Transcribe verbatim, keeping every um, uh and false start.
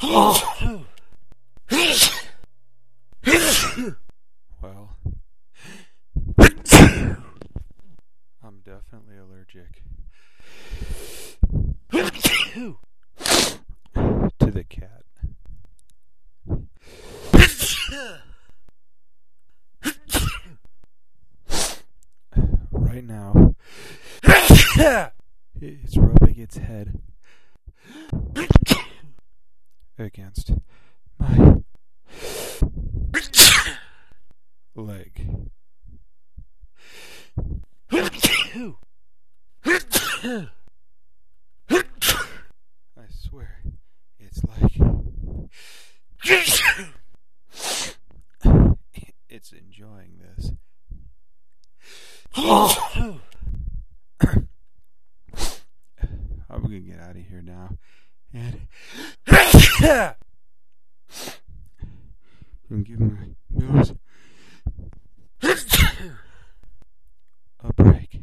Well, I'm definitely allergic to the cat. Right now, it's rubbing its head against my leg. I swear, it's like it's enjoying this. I'm gonna get out of here now and and give my nose a break.